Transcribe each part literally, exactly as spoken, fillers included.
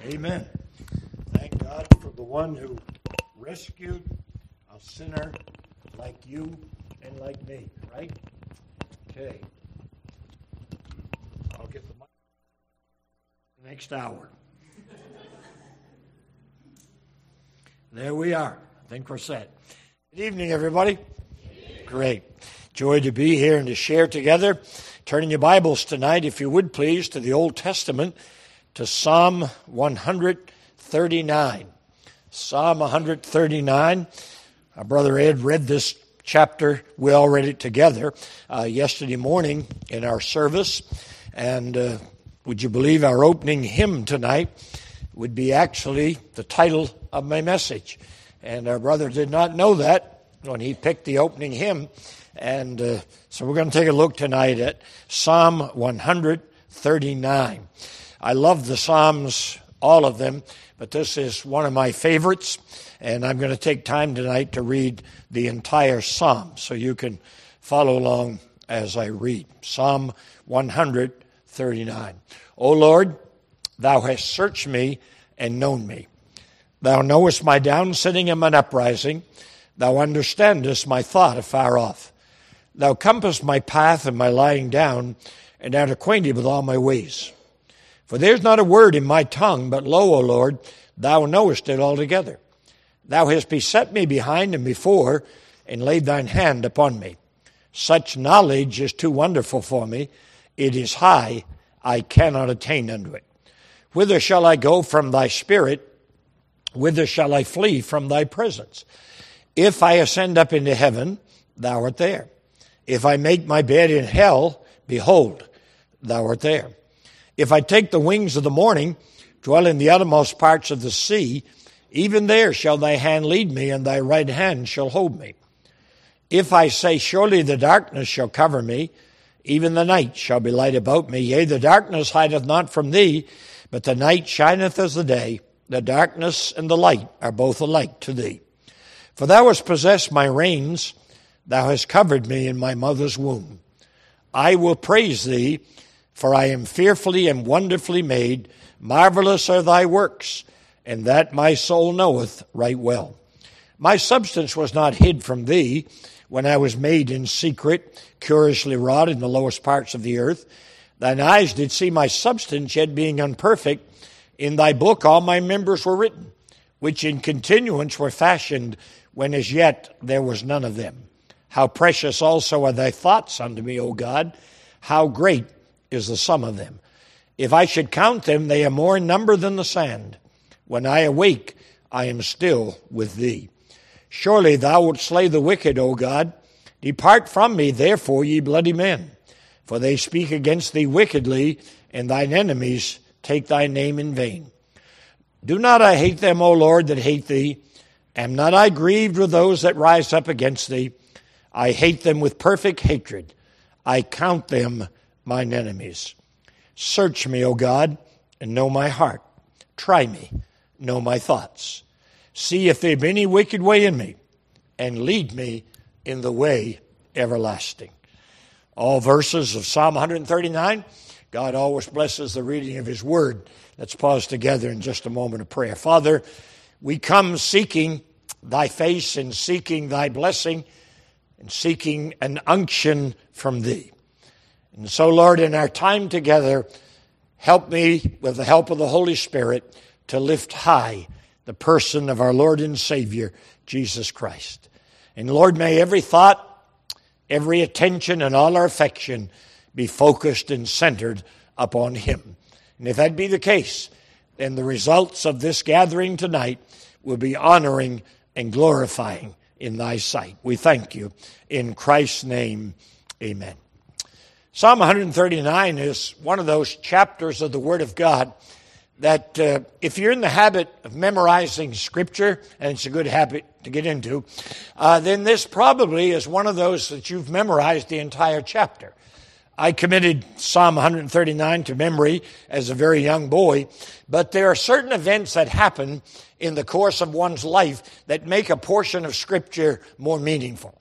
Amen. Thank God for the one who rescued a sinner like you and like me, right? Okay. I'll get the mic the next hour. There we are. I think we're set. Good evening, everybody. Great. Joy to be here and to share together. Turning your Bibles tonight, if you would please, to the Old Testament, to Psalm one thirty-nine. Psalm one thirty-nine. Our brother Ed read this chapter. We all read it together uh, yesterday morning in our service. And uh, would you believe our opening hymn tonight would be actually the title of my message. And our brother did not know that when he picked the opening hymn. And uh, so we're going to take a look tonight at Psalm one thirty-nine. I love the Psalms, all of them, but this is one of my favorites. And I'm going to take time tonight to read the entire Psalm so you can follow along as I read. Psalm one thirty-nine. O Lord, thou hast searched me and known me. Thou knowest my downsitting and mine uprising. Thou understandest my thought afar off. Thou compassest my path and my lying down, and art acquainted with all my ways. For there is not a word in my tongue, but lo, O Lord, thou knowest it altogether. Thou hast beset me behind and before, and laid thine hand upon me. Such knowledge is too wonderful for me. It is high, I cannot attain unto it. Whither shall I go from thy spirit? Whither shall I flee from thy presence? If I ascend up into heaven, thou art there. If I make my bed in hell, behold, thou art there. If I take the wings of the morning, dwell in the uttermost parts of the sea, even there shall thy hand lead me, and thy right hand shall hold me. If I say, surely the darkness shall cover me, even the night shall be light about me. Yea, the darkness hideth not from thee, but the night shineth as the day. The darkness and the light are both alike to thee. For thou hast possessed my reins, thou hast covered me in my mother's womb. I will praise thee, for I am fearfully and wonderfully made. Marvelous are thy works, and that my soul knoweth right well. My substance was not hid from thee when I was made in secret, curiously wrought in the lowest parts of the earth. Thine eyes did see my substance, yet being unperfect. In thy book all my members were written, which in continuance were fashioned, when as yet there was none of them. How precious also are thy thoughts unto me, O God! How great is the sum of them! If I should count them, they are more in number than the sand. When I awake, I am still with thee. Surely thou wilt slay the wicked, O God. Depart from me, therefore, ye bloody men. For they speak against thee wickedly, and thine enemies take thy name in vain. Do not I hate them, O Lord, that hate thee? Am not I grieved with those that rise up against thee? I hate them with perfect hatred. I count them mine enemies. Search me, O God, and know my heart. Try me, know my thoughts. See if there be any wicked way in me, and lead me in the way everlasting. All verses of Psalm one thirty-nine. God always blesses the reading of his word. Let's pause together in just a moment of prayer. Father, we come seeking thy face and seeking thy blessing and seeking an unction from thee. And so, Lord, in our time together, help me, with the help of the Holy Spirit, to lift high the person of our Lord and Savior, Jesus Christ. And Lord, may every thought, every attention, and all our affection be focused and centered upon him. And if that be the case, then the results of this gathering tonight will be honoring and glorifying in thy sight. We thank you. In Christ's name, amen. Psalm one thirty-nine is one of those chapters of the Word of God that uh, if you're in the habit of memorizing Scripture, and it's a good habit to get into, uh, then this probably is one of those that you've memorized the entire chapter. I committed Psalm one thirty-nine to memory as a very young boy, but there are certain events that happen in the course of one's life that make a portion of Scripture more meaningful.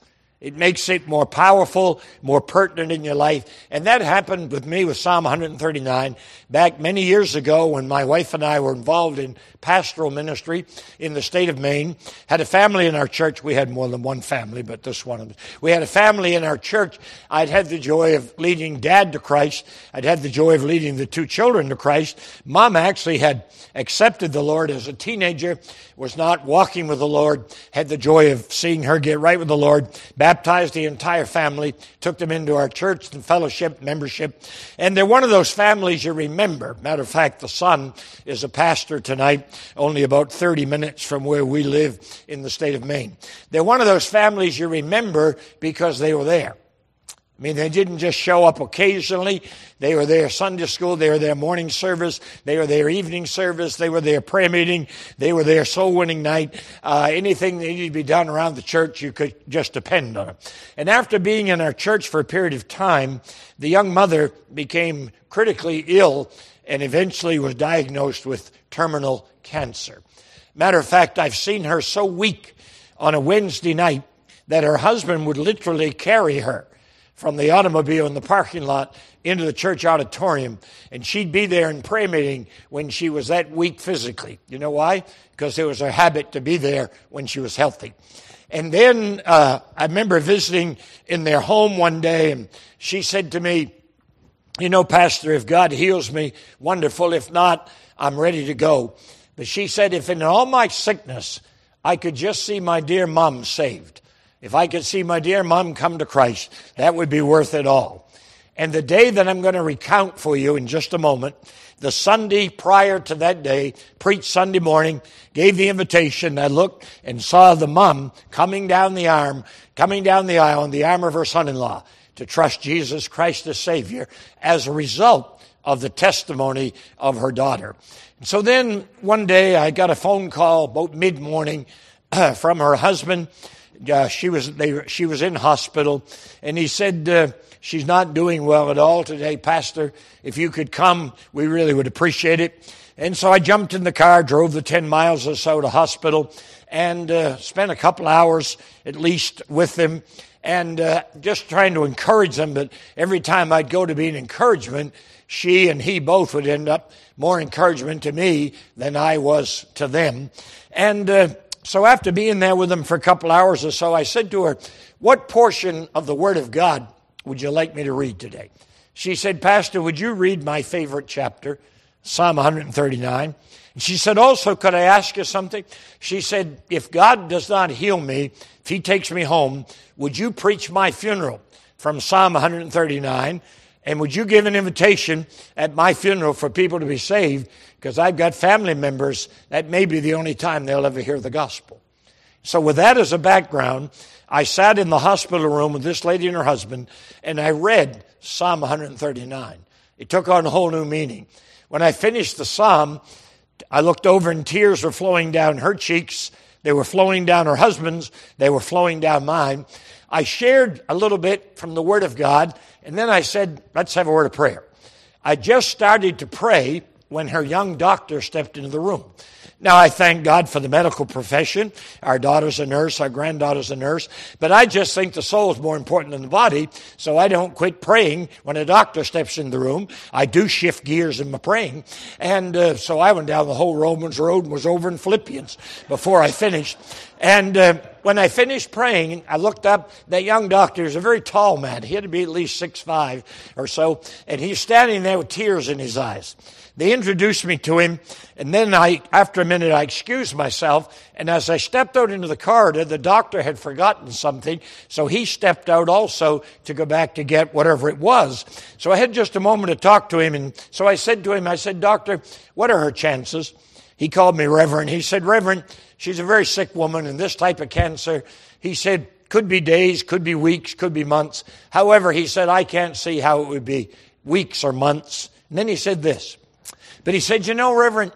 It makes it more powerful, more pertinent in your life. And that happened with me with Psalm one thirty-nine back many years ago when my wife and I were involved in pastoral ministry in the state of Maine. Had a family in our church. We had more than one family, but this one of them. We had a family in our church. I'd had the joy of leading Dad to Christ. I'd had the joy of leading the two children to Christ. Mom actually had accepted the Lord as a teenager, was not walking with the Lord, had the joy of seeing her get right with the Lord, baptized the entire family, took them into our church and fellowship, membership. And they're one of those families you remember. Matter of fact, the son is a pastor tonight, only about thirty minutes from where we live in the state of Maine. They're one of those families you remember because they were there. I mean, they didn't just show up occasionally. They were there Sunday school. They were there morning service. They were there evening service. They were there prayer meeting. They were there soul winning night. Uh, anything that needed to be done around the church, you could just depend on them. And after being in our church for a period of time, the young mother became critically ill and eventually was diagnosed with terminal cancer. Matter of fact, I've seen her so weak on a Wednesday night that her husband would literally carry her from the automobile in the parking lot into the church auditorium, and she'd be there in prayer meeting when she was that weak physically. You know why? Because it was her habit to be there when she was healthy. And then uh, I remember visiting in their home one day, and she said to me, you know, Pastor, if God heals me, wonderful. If not, I'm ready to go. But she said, if in all my sickness, I could just see my dear mom saved, if I could see my dear mom come to Christ, that would be worth it all. And the day that I'm going to recount for you in just a moment, the Sunday prior to that day, preached Sunday morning, gave the invitation. I looked and saw the mom coming down the arm, coming down the aisle in the arm of her son-in-law to trust Jesus Christ as Savior as a result of the testimony of her daughter. And so then one day I got a phone call about mid-morning from her husband. Uh, she was they, she was in hospital, and he said, uh, she's not doing well at all today, Pastor. If you could come, we really would appreciate it. And so I jumped in the car, drove the ten miles or so to hospital, and uh, spent a couple hours at least with them, and uh, just trying to encourage them. But every time I'd go to be an encouragement, she and he both would end up more encouragement to me than I was to them. And uh, So after being there with them for a couple hours or so, I said to her, what portion of the Word of God would you like me to read today? She said, Pastor, would you read my favorite chapter, Psalm one thirty-nine? And she said, also, could I ask you something? She said, if God does not heal me, if he takes me home, would you preach my funeral from Psalm one thirty-nine? And would you give an invitation at my funeral for people to be saved? Because I've got family members, that may be the only time they'll ever hear the gospel. So with that as a background, I sat in the hospital room with this lady and her husband, and I read Psalm one thirty-nine. It took on a whole new meaning. When I finished the psalm, I looked over and tears were flowing down her cheeks. They were flowing down her husband's. They were flowing down mine. I shared a little bit from the Word of God, and then I said, let's have a word of prayer. I just started to pray when her young doctor stepped into the room. Now, I thank God for the medical profession. Our daughter's a nurse, our granddaughter's a nurse. But I just think the soul is more important than the body, so I don't quit praying when a doctor steps in the room. I do shift gears in my praying. And uh, so I went down the whole Romans road and was over in Philippians before I finished. And uh, when I finished praying, I looked up. That young doctor is a very tall man. He had to be at least six five or so. And he's standing there with tears in his eyes. They introduced me to him, and then I, after a minute, I excused myself, and as I stepped out into the corridor, the doctor had forgotten something, so he stepped out also to go back to get whatever it was. So I had just a moment to talk to him, and so I said to him, I said, Doctor, what are her chances? He called me Reverend. He said, Reverend, she's a very sick woman, and this type of cancer, he said, could be days, could be weeks, could be months. However, he said, I can't see how it would be weeks or months. And then he said this. But he said, you know, Reverend,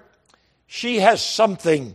she has something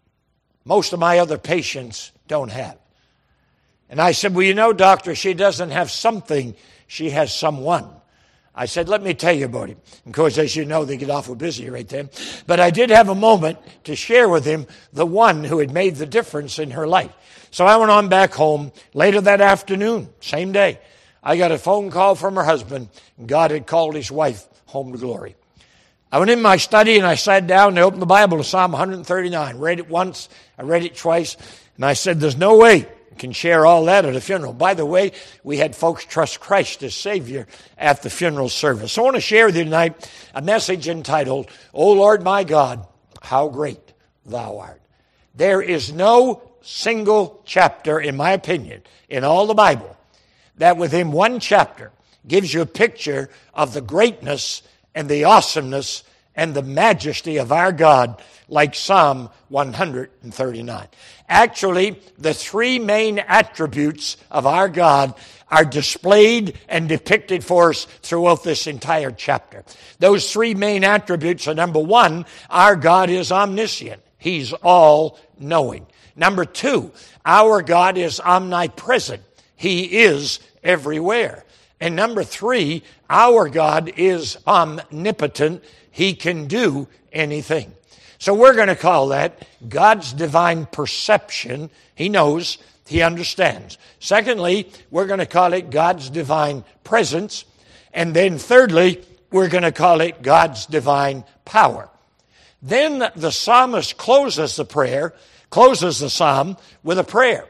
most of my other patients don't have. And I said, well, you know, doctor, she doesn't have something, she has someone. I said, let me tell you about him. Of course, as you know, they get awful busy right then. But I did have a moment to share with him the one who had made the difference in her life. So I went on back home later that afternoon, same day. I got a phone call from her husband. And God had called his wife home to glory. I went in my study and I sat down and I opened the Bible to Psalm one thirty-nine. Read it once, I read it twice, and I said, there's no way can share all that at a funeral. By the way, we had folks trust Christ as Savior at the funeral service. So I want to share with you tonight a message entitled, O Lord my God, how great thou art. There is no single chapter, in my opinion, in all the Bible that within one chapter gives you a picture of the greatness and the awesomeness and the majesty of our God like Psalm one thirty-nine. Actually, the three main attributes of our God are displayed and depicted for us throughout this entire chapter. Those three main attributes are, number one, our God is omniscient. He's all-knowing. Number two, our God is omnipresent. He is everywhere. And number three, our God is omnipotent. He can do anything. So we're going to call that God's divine perception. He knows, he understands. Secondly, we're going to call it God's divine presence. And then thirdly, we're going to call it God's divine power. Then the psalmist closes the prayer, closes the psalm with a prayer.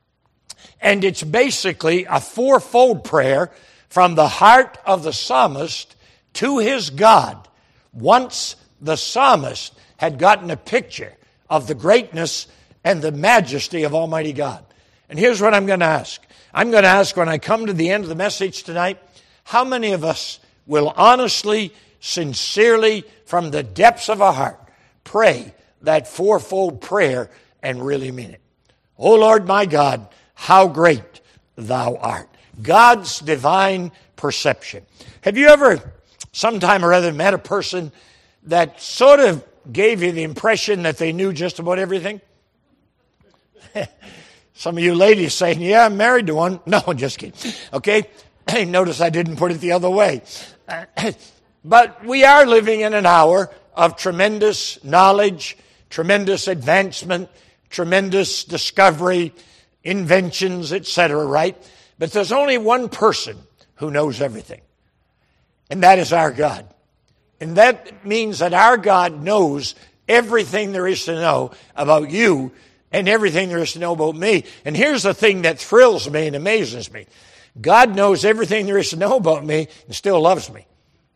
And it's basically a fourfold prayer from the heart of the psalmist to his God. Once the psalmist had gotten a picture of the greatness and the majesty of Almighty God. And here's what I'm going to ask. I'm going to ask when I come to the end of the message tonight, how many of us will honestly, sincerely, from the depths of our heart, pray that fourfold prayer and really mean it? O Lord my God, how great thou art. God's divine perception. Have you ever, sometime or other, met a person that sort of gave you the impression that they knew just about everything? Some of you ladies saying, yeah, I'm married to one. No, just kidding. Okay? Notice I didn't put it the other way. But we are living in an hour of tremendous knowledge, tremendous advancement, tremendous discovery, inventions, et cetera, right? But there's only one person who knows everything, and that is our God. And that means that our God knows everything there is to know about you and everything there is to know about me. And here's the thing that thrills me and amazes me. God knows everything there is to know about me and still loves me.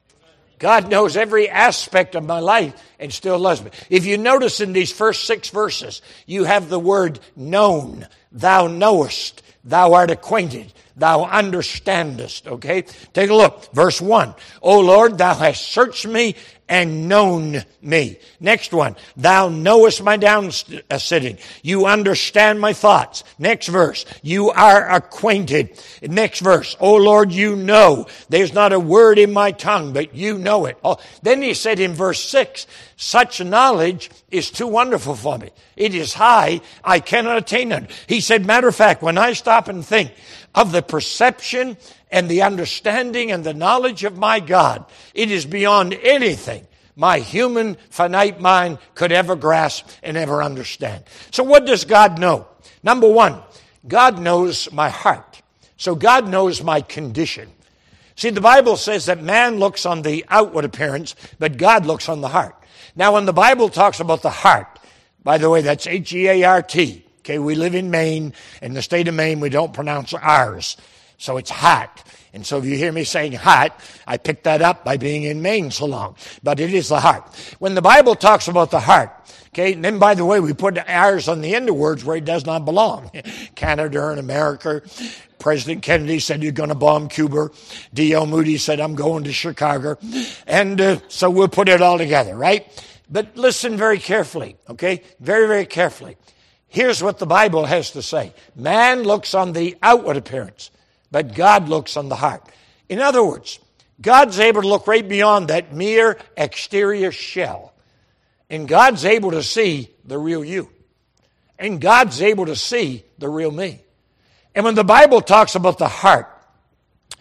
God knows every aspect of my life and still loves me. If you notice in these first six verses, you have the word known. Thou knowest. Thou art acquainted. Thou understandest. Okay? Take a look. Verse one. O Lord, thou hast searched me and known me. Next one. Thou knowest my down sitting. You understand my thoughts. Next verse. You are acquainted. Next verse. O Lord, you know. There's not a word in my tongue, but you know it. Oh, then he said in verse six, such knowledge is too wonderful for me. It is high. I cannot attain it. He said, matter of fact, when I stop and think of the perception and the understanding and the knowledge of my God, it is beyond anything my human finite mind could ever grasp and ever understand. So what does God know? Number one, God knows my heart. So God knows my condition. See, the Bible says that man looks on the outward appearance, but God looks on the heart. Now, when the Bible talks about the heart, by the way, that's H E A R T. Okay, we live in Maine. In the state of Maine, we don't pronounce R's. So it's heart. And so if you hear me saying heart, I picked that up by being in Maine so long. But it is the heart. When the Bible talks about the heart, okay, and then by the way, we put R's on the end of words where it does not belong. Canada and America. President Kennedy said you're going to bomb Cuba. D L Moody said I'm going to Chicago. And uh, so we'll put it all together, right? But listen very carefully, okay? Very, very carefully. Here's what the Bible has to say. Man looks on the outward appearance, but God looks on the heart. In other words, God's able to look right beyond that mere exterior shell. And God's able to see the real you. And God's able to see the real me. And when the Bible talks about the heart,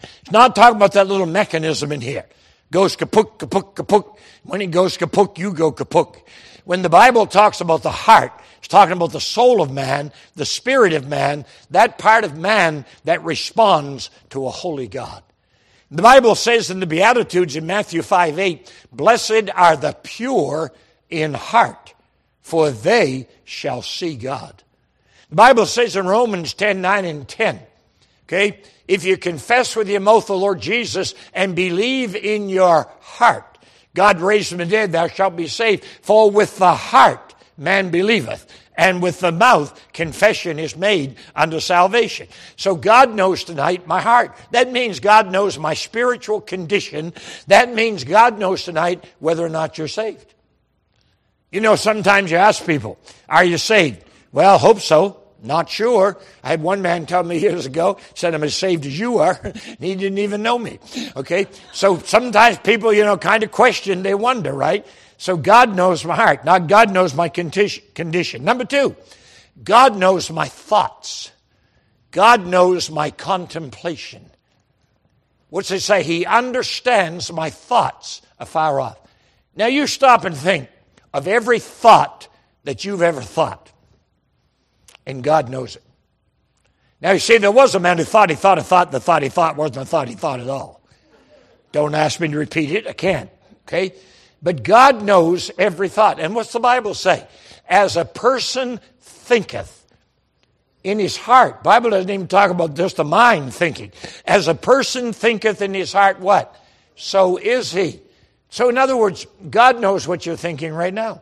It's not talking about that little mechanism in here. Goes kaput, kaput, kaput. When he goes kaput, you go kaput. When the Bible talks about the heart, it's talking about the soul of man, the spirit of man, that part of man that responds to a holy God. The Bible says in the Beatitudes in Matthew five eight, blessed are the pure in heart, for they shall see God. The Bible says in Romans ten nine and ten, okay, if you confess with your mouth the Lord Jesus and believe in your heart, God raised from the dead, thou shalt be saved. For with the heart man believeth, and with the mouth confession is made unto salvation. So God knows tonight my heart. That means God knows my spiritual condition. That means God knows tonight whether or not you're saved. You know, sometimes you ask people, are you saved? Well, hope so. Not sure. I had one man tell me years ago, said I'm as saved as you are. He didn't even know me. Okay? So sometimes people, you know, kind of question, they wonder, right? So God knows my heart. Now God knows my condition. Number two, God knows my thoughts. God knows my contemplation. What's it say? He understands my thoughts afar off. Now you stop and think of every thought that you've ever thought. And God knows it. Now you see, there was a man who thought he thought a thought, the thought he thought wasn't a thought he thought at all. Don't ask me to repeat it, I can't. Okay? But God knows every thought. And what's the Bible say? As a person thinketh in his heart. Bible doesn't even talk about just the mind thinking. As a person thinketh in his heart, what? So is he. So in other words, God knows what you're thinking right now.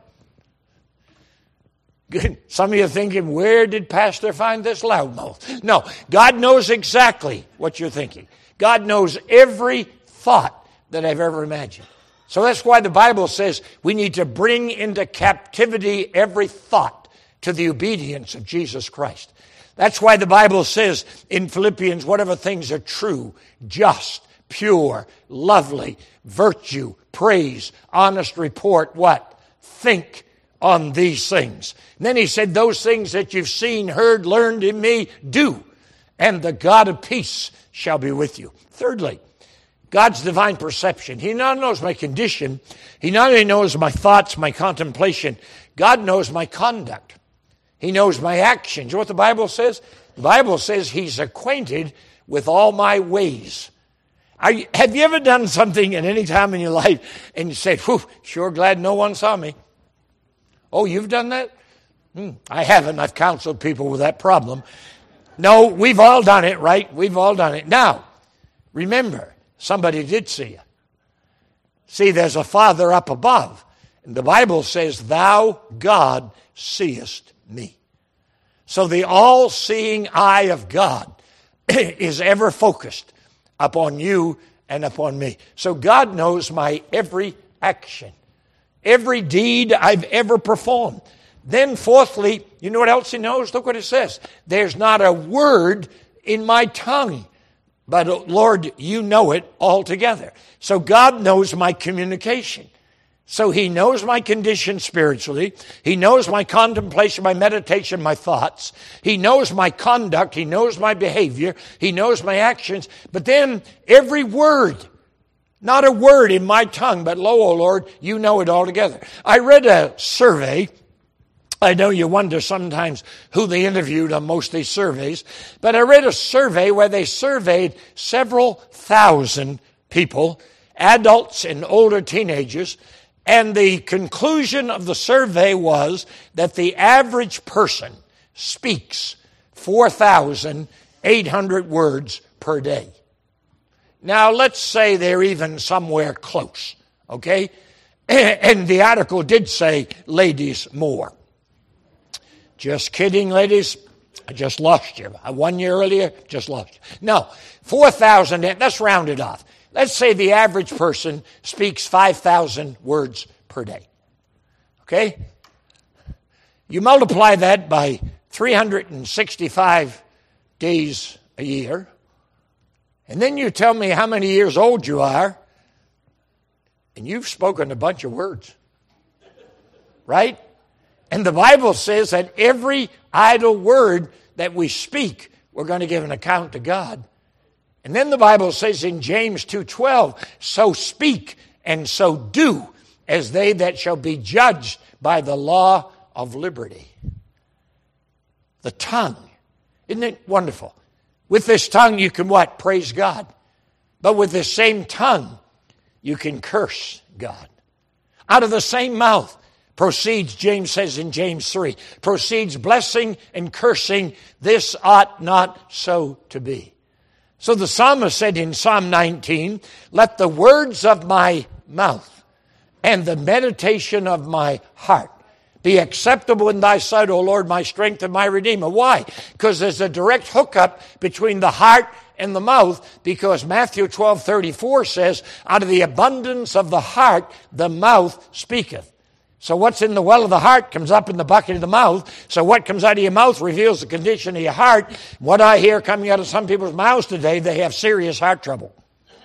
Some of you are thinking, where did Pastor find this loudmouth? No, God knows exactly what you're thinking. God knows every thought that I've ever imagined. So that's why the Bible says we need to bring into captivity every thought to the obedience of Jesus Christ. That's why the Bible says in Philippians, whatever things are true, just, pure, lovely, virtue, praise, honest report, what? Think on these things. And then he said, those things that you've seen, heard, learned in me, do. And the God of peace shall be with you. Thirdly, God's divine perception. He not only knows my condition, he not only knows my thoughts, my contemplation, God knows my conduct. He knows my actions. You know what the Bible says? The Bible says he's acquainted with all my ways. Are you, have you ever done something at any time in your life and you said, whew, sure glad no one saw me? Oh, you've done that? Hmm, I haven't. I've counseled people with that problem. No, we've all done it, right? We've all done it. Now, remember, somebody did see you. See, there's a Father up above. And the Bible says, thou, God, seest me. So the all-seeing eye of God is ever focused upon you and upon me. So God knows my every action. Every deed I've ever performed. Then fourthly, you know what else he knows? Look what it says. There's not a word in my tongue. But Lord, you know it altogether. So God knows my communication. So he knows my condition spiritually. He knows my contemplation, my meditation, my thoughts. He knows my conduct. He knows my behavior. He knows my actions. But then every word, not a word in my tongue, but lo, O Lord, you know it altogether. I read a survey. I know you wonder sometimes who they interviewed on most of these surveys, but I read a survey where they surveyed several thousand people, adults and older teenagers, and the conclusion of the survey was that the average person speaks four thousand eight hundred words per day. Now, let's say they're even somewhere close, okay? And the article did say, ladies, more. Just kidding, ladies. I just lost you. One year earlier, just lost you. No, four thousand, let's round it off. Let's say the average person speaks five thousand words per day. Okay? You multiply that by three hundred sixty-five days a year, and then you tell me how many years old you are, and you've spoken a bunch of words. Right? And the Bible says that every idle word that we speak, we're going to give an account to God. And then the Bible says in James two twelve, so speak and so do as they that shall be judged by the law of liberty. The tongue. Isn't it wonderful? With this tongue you can what? Praise God. But with the same tongue you can curse God. Out of the same mouth proceeds, James says in James three, proceeds blessing and cursing. This ought not so to be. So the psalmist said in Psalm nineteen, let the words of my mouth and the meditation of my heart be acceptable in thy sight, O Lord, my strength and my redeemer. Why? Because there's a direct hookup between the heart and the mouth, because Matthew twelve thirty-four says, out of the abundance of the heart, the mouth speaketh. So what's in the well of the heart comes up in the bucket of the mouth. So what comes out of your mouth reveals the condition of your heart. What I hear coming out of some people's mouths today, they have serious heart trouble.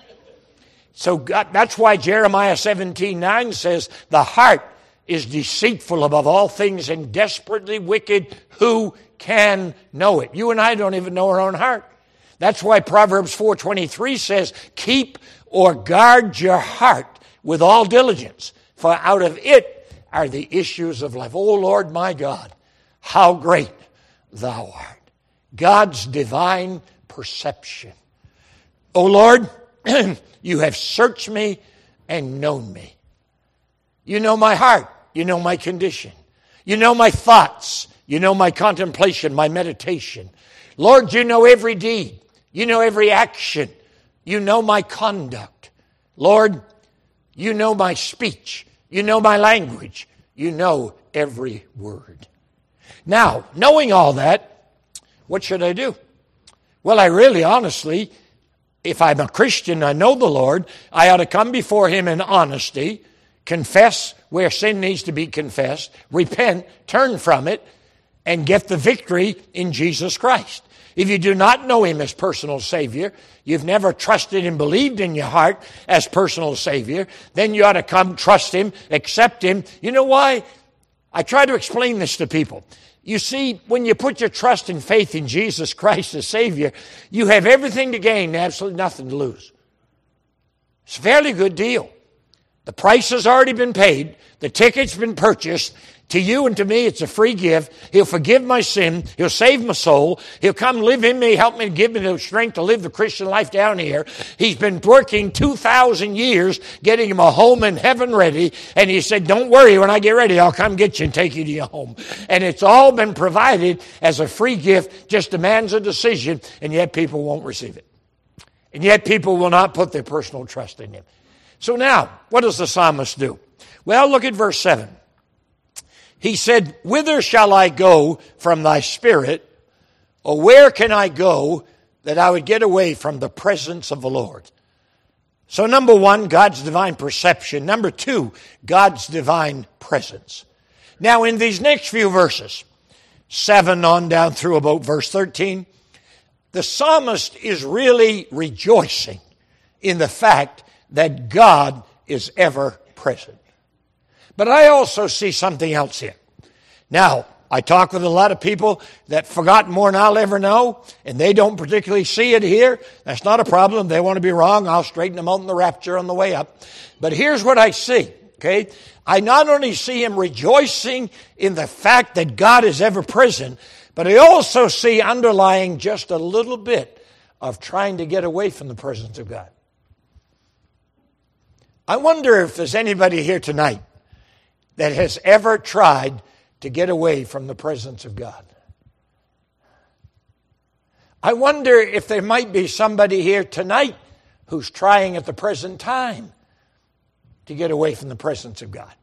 So God, that's why Jeremiah seventeen nine says, the heart is deceitful above all things and desperately wicked. Who can know it? You and I don't even know our own heart. That's why Proverbs four twenty-three says, keep or guard your heart with all diligence, for out of it are the issues of life. O Lord my God, how great thou art. God's divine perception. O Lord, you have searched me and known me. You know my heart. You know my condition. You know my thoughts. You know my contemplation, my meditation. Lord, you know every deed. You know every action. You know my conduct. Lord, you know my speech. You know my language. You know every word. Now, knowing all that, what should I do? Well, I really, honestly, if I'm a Christian, I know the Lord, I ought to come before him in honesty, confess where sin needs to be confessed, repent, turn from it, and get the victory in Jesus Christ. If you do not know him as personal Savior, you've never trusted and believed in your heart as personal Savior, then you ought to come, trust him, accept him. You know why? I try to explain this to people. You see, when you put your trust and faith in Jesus Christ as Savior, you have everything to gain and absolutely nothing to lose. It's a fairly good deal. The price has already been paid. The ticket's been purchased. To you and to me, it's a free gift. He'll forgive my sin. He'll save my soul. He'll come live in me, help me, give me the strength to live the Christian life down here. He's been working two thousand years, getting him a home in heaven ready. And he said, don't worry, when I get ready, I'll come get you and take you to your home. And it's all been provided as a free gift, just demands a decision, and yet people won't receive it. And yet people will not put their personal trust in him. So now, what does the psalmist do? Well, look at verse seven. He said, whither shall I go from thy spirit, or where can I go that I would get away from the presence of the Lord? So number one, God's divine perception. Number two, God's divine presence. Now in these next few verses, seven on down through about verse thirteen, the psalmist is really rejoicing in the fact that God is ever present. But I also see something else here. Now, I talk with a lot of people that forgot more than I'll ever know, and they don't particularly see it here. That's not a problem. They want to be wrong. I'll straighten them out in the rapture on the way up. But here's what I see, okay? I not only see him rejoicing in the fact that God is ever present, but I also see underlying just a little bit of trying to get away from the presence of God. I wonder if there's anybody here tonight that has ever tried to get away from the presence of God. I wonder if there might be somebody here tonight who's trying at the present time to get away from the presence of God.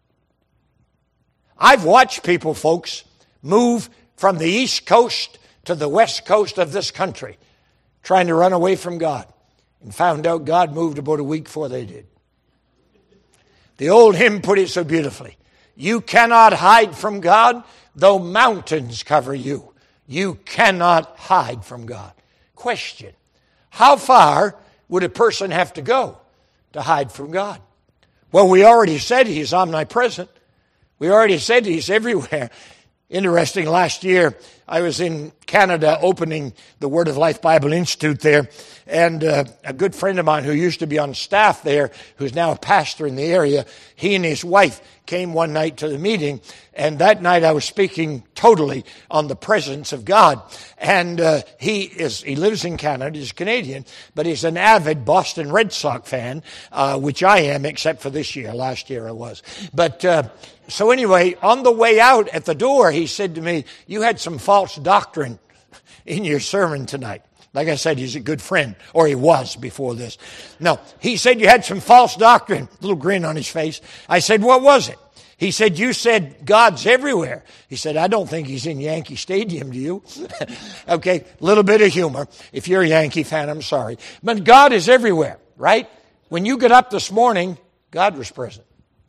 I've watched people, folks, move from the East Coast to the West Coast of this country trying to run away from God, and found out God moved about a week before they did. The old hymn put it so beautifully. You cannot hide from God, though mountains cover you. You cannot hide from God. Question. How far would a person have to go to hide from God? Well, we already said he's omnipresent. We already said he's everywhere. Interesting, last year I was in Canada opening the Word of Life Bible Institute there, and uh, a good friend of mine who used to be on staff there, who's now a pastor in the area, he and his wife came one night to the meeting, and that night I was speaking totally on the presence of God. And uh, he is he lives in Canada, he's Canadian, but he's an avid Boston Red Sox fan, uh, which I am, except for this year. Last year I was. But uh, so anyway, on the way out at the door, he said to me, "You had some false doctrine in your sermon tonight." Like I said, he's a good friend, or he was before this. No, he said you had some false doctrine. Little grin on his face. I said, "What was it?" He said, "You said God's everywhere." He said, "I don't think he's in Yankee Stadium, do you?" Okay, a little bit of humor. If you're a Yankee fan, I'm sorry. But God is everywhere, right? When you get up this morning, God was present.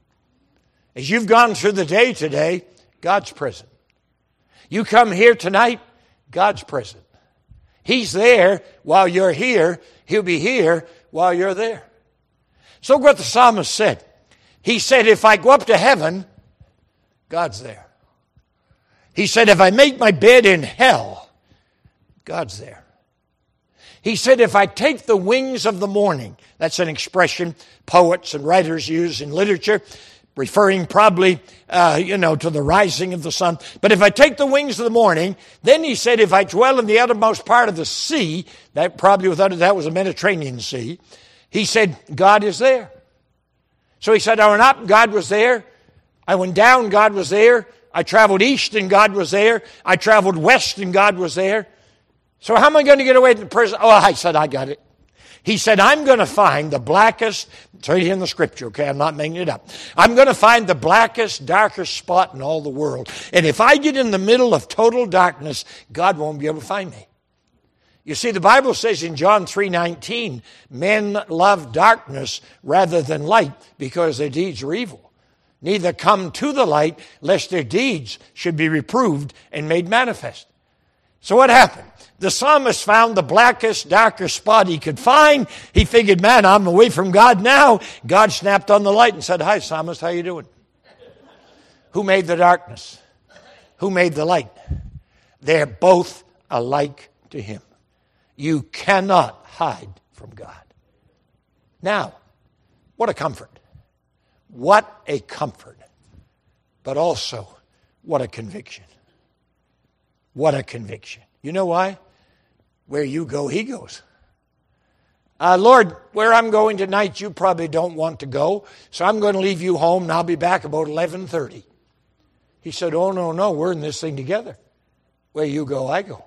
As you've gone through the day today, God's present. You come here tonight, God's present. He's there while you're here. He'll be here while you're there. So what the psalmist said. He said, if I go up to heaven, God's there. He said, if I make my bed in hell, God's there. He said, if I take the wings of the morning, that's an expression poets and writers use in literature, referring probably, uh, you know, to the rising of the sun. But if I take the wings of the morning, then he said, if I dwell in the uttermost part of the sea, that probably without it, that was the Mediterranean Sea. He said, God is there. So he said, I went up, God was there. I went down, God was there. I traveled east, and God was there. I traveled west, and God was there. So how am I going to get away from the prison? Oh, I said, I got it. He said, I'm going to find the blackest, it's right here in the scripture, okay, I'm not making it up. I'm going to find the blackest, darkest spot in all the world. And if I get in the middle of total darkness, God won't be able to find me. You see, the Bible says in John three nineteen, men love darkness rather than light because their deeds are evil. Neither come to the light lest their deeds should be reproved and made manifest. So what happened? The psalmist found the blackest, darkest spot he could find. He figured, man, I'm away from God now. God snapped on the light and said, hi, psalmist, how you doing? Who made the darkness? Who made the light? They're both alike to him. You cannot hide from God. Now, what a comfort. What a comfort. But also, what a conviction. What a conviction. You know why? Where you go, he goes. Uh, Lord, where I'm going tonight, you probably don't want to go, so I'm going to leave you home, and I'll be back about eleven thirty. He said, oh, no, no, we're in this thing together. Where you go, I go.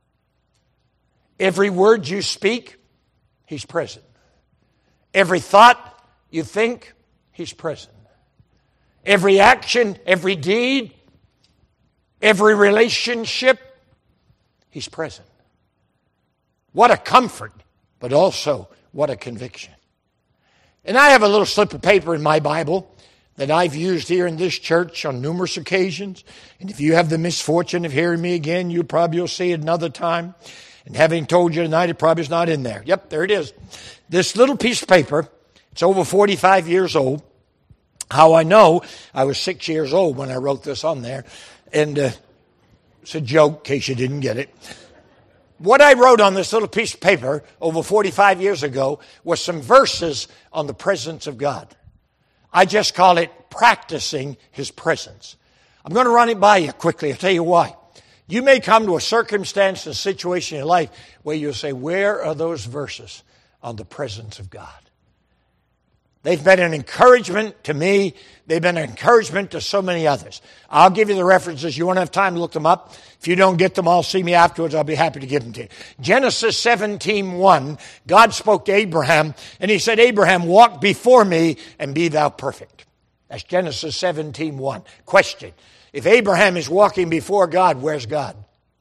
Every word you speak, he's present. Every thought you think, he's present. Every action, every deed, every relationship, he's present. What a comfort, but also what a conviction. And I have a little slip of paper in my Bible that I've used here in this church on numerous occasions. And if you have the misfortune of hearing me again, you probably will see it another time. And having told you tonight, it probably is not in there. Yep, there it is. This little piece of paper, it's over forty-five years old. How I know, I was six years old when I wrote this on there. And uh, it's a joke, in case you didn't get it. What I wrote on this little piece of paper over forty-five years ago was some verses on the presence of God. I just call it practicing his presence. I'm going to run it by you quickly. I'll tell you why. You may come to a circumstance and situation in your life where you'll say, where are those verses on the presence of God? They've been an encouragement to me. They've been an encouragement to so many others. I'll give you the references. You won't have time to look them up. If you don't get them, I'll see me afterwards. I'll be happy to give them to you. Genesis seventeen one, God spoke to Abraham, and he said, Abraham, walk before me and be thou perfect. That's Genesis seventeen one. Question. If Abraham is walking before God, where's God?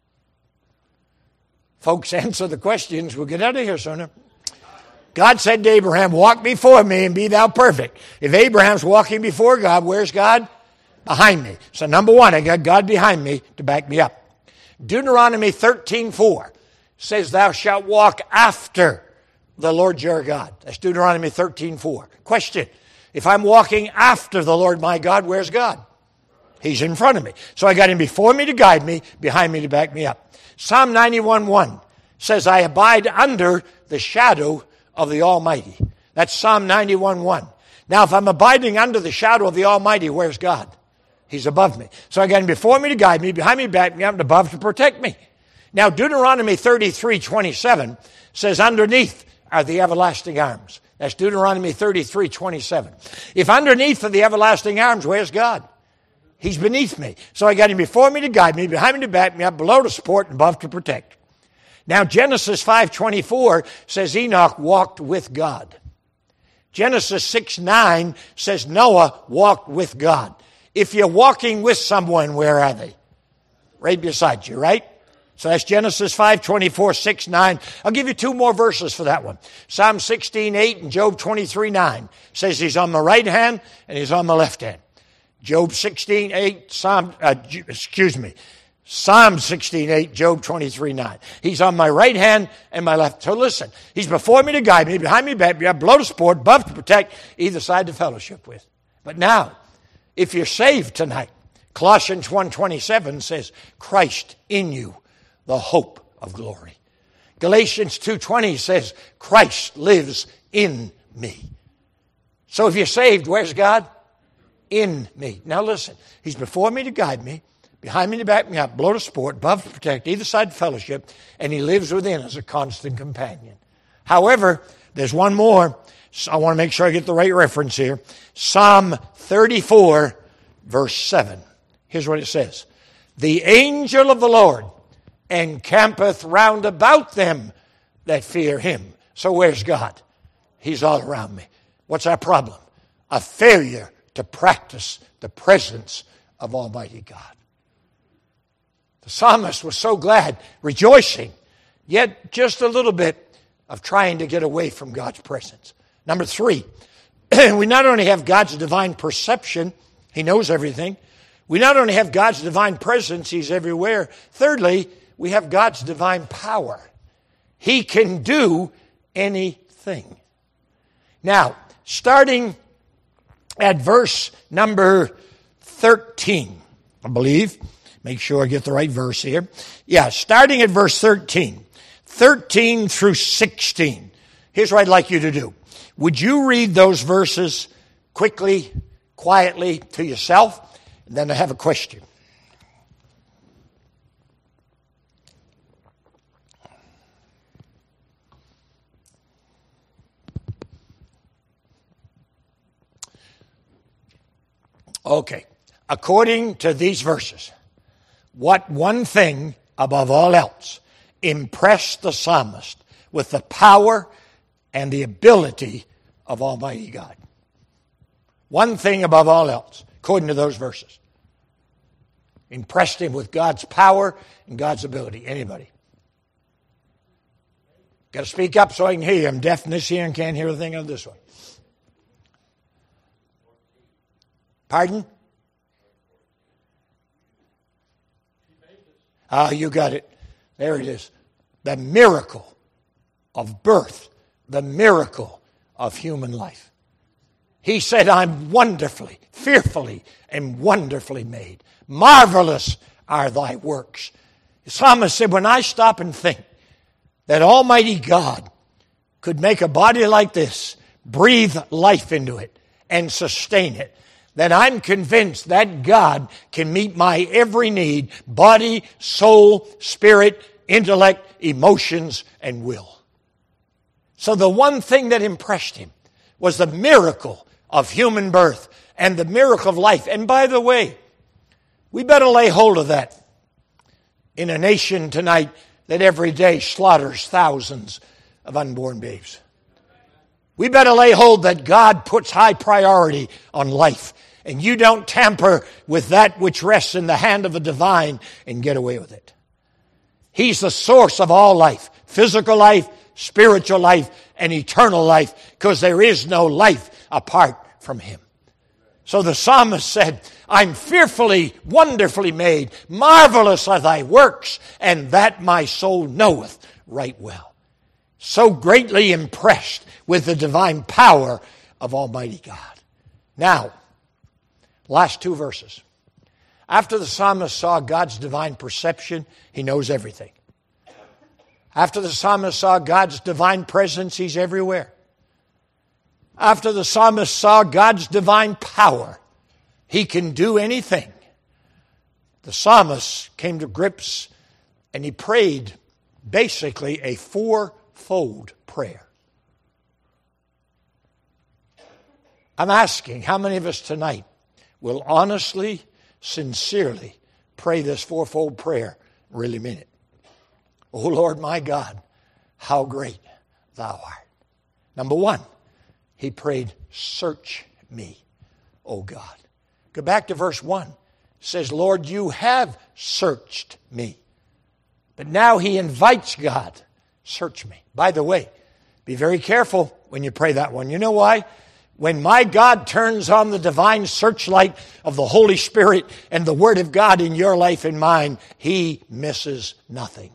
Folks, answer the questions. We'll get out of here sooner. God said to Abraham, walk before me and be thou perfect. If Abraham's walking before God, where's God? Behind me. So number one, I got God behind me to back me up. Deuteronomy thirteen four says, thou shalt walk after the Lord your God. That's Deuteronomy thirteen four. Question, if I'm walking after the Lord my God, where's God? He's in front of me. So I got him before me to guide me, behind me to back me up. Psalm ninety-one one says, I abide under the shadow of the Almighty. That's Psalm ninety-one one. Now, if I'm abiding under the shadow of the Almighty, where's God? He's above me. So I got him before me to guide me, behind me to back me up, and above to protect me. Now, Deuteronomy thirty-three twenty-seven says, underneath are the everlasting arms. That's Deuteronomy thirty-three twenty-seven. If underneath are the everlasting arms, where's God? He's beneath me. So I got him before me to guide me, behind me to back me up, below to support, and above to protect. Now, Genesis five twenty-four says Enoch walked with God. Genesis six nine says Noah walked with God. If you're walking with someone, where are they? Right beside you, right? So that's Genesis five twenty-four, six, nine. I'll give you two more verses for that one. Psalm sixteen eight and Job twenty-three nine says he's on the right hand and he's on the left hand. Job sixteen eight, Psalm, uh, excuse me, Psalm sixteen eight, Job twenty-three nine. He's on my right hand and my left. So listen, he's before me to guide me, behind me, back me up, below to support, above to protect, either side to fellowship with. But now, if you're saved tonight, Colossians one twenty-seven says, Christ in you, the hope of glory. Galatians two twenty says, Christ lives in me. So if you're saved, where's God? In me. Now listen, he's before me to guide me, behind me to back me up, below to support, above to protect, either side to fellowship, and he lives within as a constant companion. However, there's one more. So I want to make sure I get the right reference here. Psalm thirty-four, verse seven. Here's what it says. The angel of the Lord encampeth round about them that fear him. So where's God? He's all around me. What's our problem? A failure to practice the presence of Almighty God. The psalmist was so glad, rejoicing, yet just a little bit of trying to get away from God's presence. Number three, we not only have God's divine perception, he knows everything. We not only have God's divine presence, he's everywhere. Thirdly, we have God's divine power. He can do anything. Now, starting at verse number thirteen, I believe. Make sure I get the right verse here. Yeah, starting at verse thirteen. thirteen through sixteen. Here's what I'd like you to do. Would you read those verses quickly, quietly to yourself? And then I have a question. Okay. According to these verses, what one thing above all else impressed the psalmist with the power and the ability of Almighty God? One thing above all else, according to those verses, impressed him with God's power and God's ability. Anybody? Got to speak up so I can hear you. I'm deaf in this ear and can't hear a thing on this one. Pardon? Ah, you got it. There it is. The miracle of birth. The miracle of human life. He said, I'm wonderfully, fearfully, and wonderfully made. Marvelous are thy works. The psalmist said, when I stop and think that Almighty God could make a body like this, breathe life into it, and sustain it, then I'm convinced that God can meet my every need, body, soul, spirit, intellect, emotions, and will. So the one thing that impressed him was the miracle of human birth and the miracle of life. And by the way, we better lay hold of that in a nation tonight that every day slaughters thousands of unborn babes. We better lay hold that God puts high priority on life. And you don't tamper with that which rests in the hand of the divine and get away with it. He's the source of all life. Physical life, spiritual life, and eternal life. Because there is no life apart from him. So the psalmist said, I'm fearfully, wonderfully made. Marvelous are thy works, and that my soul knoweth right well. So greatly impressed with the divine power of Almighty God. Now, last two verses. After the psalmist saw God's divine perception, he knows everything. After the psalmist saw God's divine presence, he's everywhere. After the psalmist saw God's divine power, he can do anything. The psalmist came to grips and he prayed basically a fourfold prayer. I'm asking, how many of us tonight will honestly, sincerely pray this fourfold prayer, really mean it? Oh Lord my God, how great thou art. Number one, he prayed, search me, O God. Go back to verse one. It says, Lord, you have searched me. But now he invites God, search me. By the way, be very careful when you pray that one. You know why? When my God turns on the divine searchlight of the Holy Spirit and the Word of God in your life and mine, he misses nothing.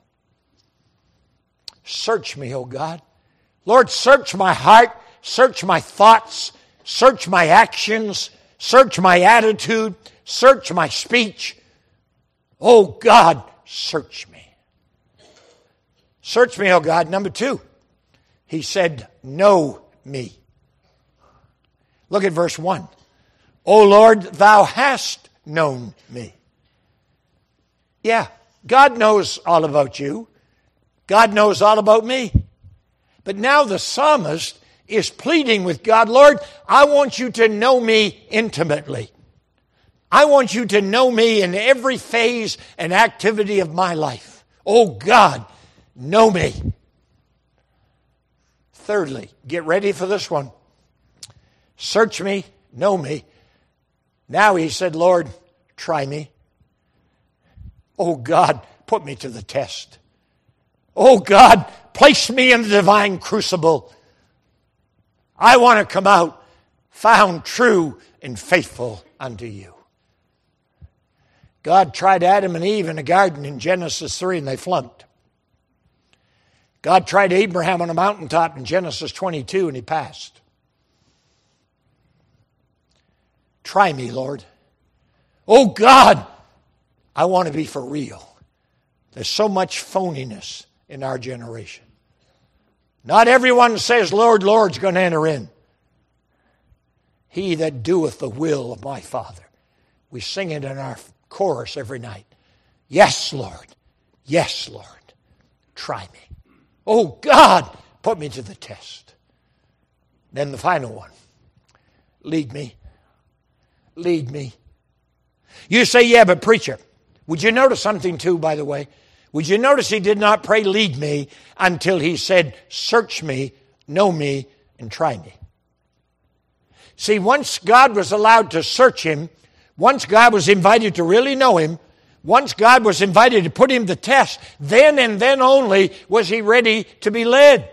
Search me, O God. Lord, search my heart, search my thoughts, search my actions, search my attitude, search my speech. Oh God, search me. Search me, O God. Number two, he said, know me. Look at verse one. O Lord, thou hast known me. Yeah, God knows all about you. God knows all about me. But now the psalmist is pleading with God, Lord, I want you to know me intimately. I want you to know me in every phase and activity of my life. Oh God, know me. Thirdly, get ready for this one. Search me, know me. Now he said, Lord, try me. Oh God, put me to the test. Oh God, place me in the divine crucible. I want to come out found true and faithful unto you. God tried Adam and Eve in a garden in Genesis three and they flunked. God tried Abraham on a mountaintop in Genesis twenty-two and he passed. Try me, Lord. Oh God, I want to be for real. There's so much phoniness in our generation. Not everyone says, Lord, Lord's going to enter in. He that doeth the will of my Father. We sing it in our chorus every night. Yes, Lord. Yes, Lord. Try me. Oh, God, put me to the test. Then the final one. Lead me. Lead me. You say, yeah, but preacher, would you notice something too, by the way? Would you notice he did not pray, lead me, until he said, search me, know me, and try me. See, once God was allowed to search him, once God was invited to really know him, once God was invited to put him to test, then and then only was he ready to be led.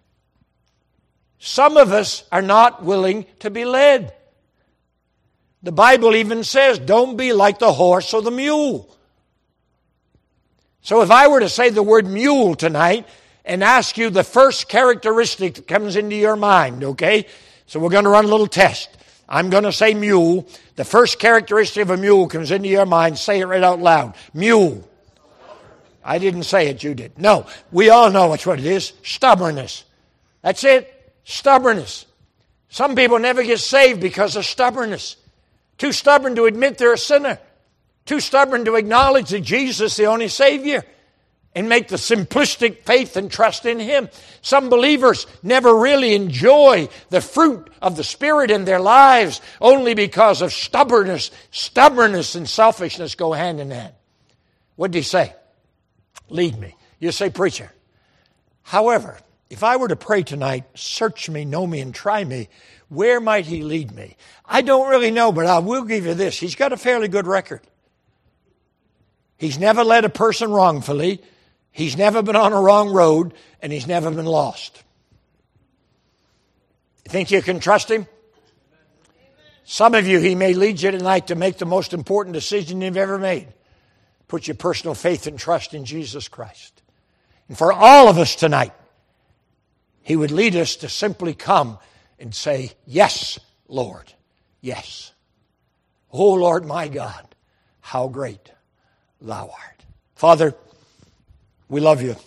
Some of us are not willing to be led. The Bible even says, don't be like the horse or the mule. So if I were to say the word mule tonight and ask you the first characteristic that comes into your mind, okay? So we're going to run a little test. I'm going to say mule. The first characteristic of a mule comes into your mind. Say it right out loud. Mule. I didn't say it, you did. No, we all know which what it is. Stubbornness. That's it. Stubbornness. Some people never get saved because of stubbornness. Too stubborn to admit they're a sinner. Too stubborn to acknowledge that Jesus is the only Savior and make the simplistic faith and trust in Him. Some believers never really enjoy the fruit of the Spirit in their lives only because of stubbornness. Stubbornness and selfishness go hand in hand. What did he say? Lead me. You say, preacher. However, if I were to pray tonight, search me, know me, and try me, where might he lead me? I don't really know, but I will give you this. He's got a fairly good record. He's never led a person wrongfully. He's never been on a wrong road, and he's never been lost. You think you can trust him? Some of you, he may lead you tonight to make the most important decision you've ever made. Put your personal faith and trust in Jesus Christ. And for all of us tonight, he would lead us to simply come and say, yes, Lord, yes. Oh, Lord, my God, how great thou art. Father, we love you.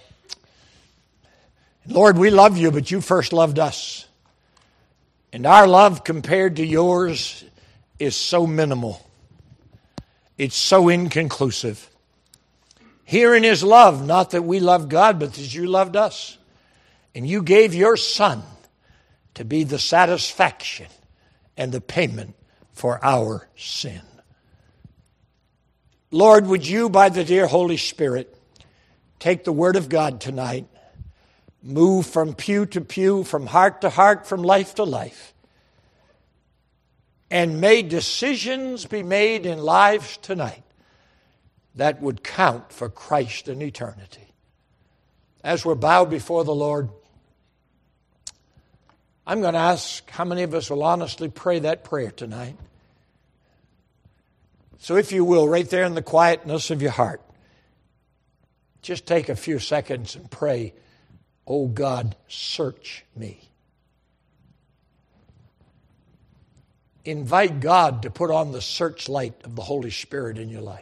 Lord, we love you, but you first loved us. And our love compared to yours is so minimal. It's so inconclusive. Herein is love, not that we love God, but that you loved us. And you gave your Son to be the satisfaction and the payment for our sin. Lord, would you, by the dear Holy Spirit, take the Word of God tonight, move from pew to pew, from heart to heart, from life to life, and may decisions be made in lives tonight that would count for Christ in eternity. As we're bowed before the Lord, I'm going to ask how many of us will honestly pray that prayer tonight. So if you will, right there in the quietness of your heart, just take a few seconds and pray, "Oh God, search me." Invite God to put on the searchlight of the Holy Spirit in your life.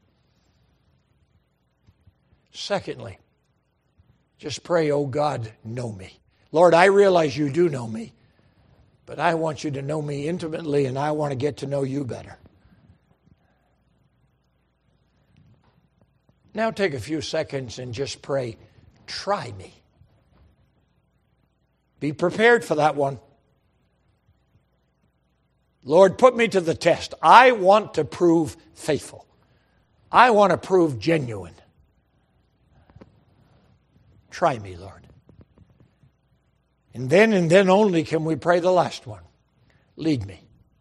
Secondly, just pray, "Oh God, know me." Lord, I realize you do know me, but I want you to know me intimately, and I want to get to know you better. Now take a few seconds and just pray, "Try me." Be prepared for that one. Lord, put me to the test. I want to prove faithful. I want to prove genuine. Try me, Lord. And then and then only can we pray the last one. Lead me.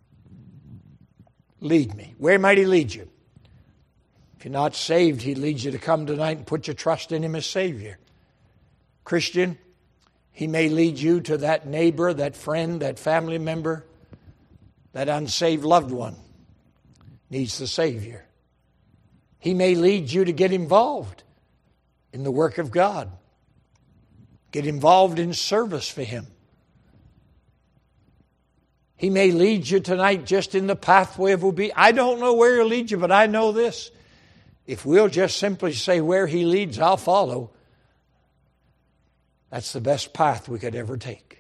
Lead me. Where might He lead you? If you're not saved, He leads you to come tonight and put your trust in Him as Savior. Christian, He may lead you to that neighbor, that friend, that family member, that unsaved loved one needs the Savior. He may lead you to get involved in the work of God. Get involved in service for Him. He may lead you tonight just in the pathway of obedience. I don't know where He'll lead you, but I know this. If we'll just simply say, "Where He leads, I'll follow," that's the best path we could ever take.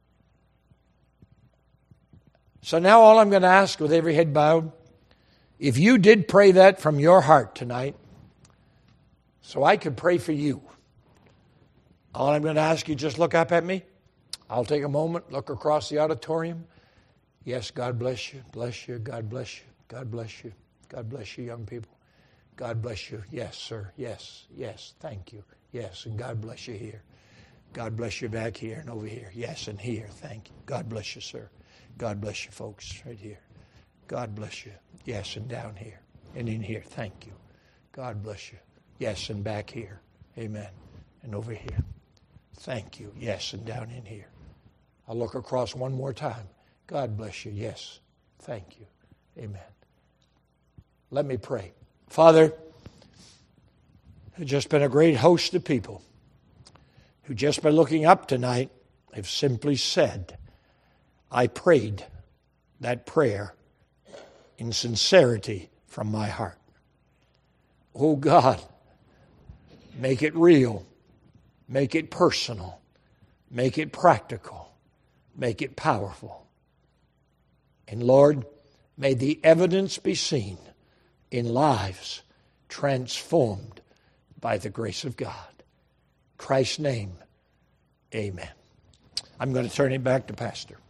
So now all I'm going to ask, with every head bowed, if you did pray that from your heart tonight, so I could pray for you, all I'm going to ask you, just look up at me. I'll take a moment, look across the auditorium. Yes, God bless you, bless you, God bless you, God bless you, God bless you, young people. God bless you. Yes, sir, yes, yes, thank you. Yes, and God bless you here. God bless you back here and over here. Yes, and here, thank you. God bless you, sir. God bless you, folks, right here. God bless you. Yes, and down here and in here. Thank you. God bless you. Yes, and back here. Amen. And over here. Thank you. Yes, and down in here. I'll look across one more time. God bless you. Yes. Thank you. Amen. Let me pray. Father, there's just been a great host of people who just by looking up tonight have simply said, "I prayed that prayer in sincerity from my heart." Oh God, make it real, make it personal, make it practical, make it powerful. And Lord, may the evidence be seen in lives transformed by the grace of God. In Christ's name, amen. I'm going to turn it back to Pastor.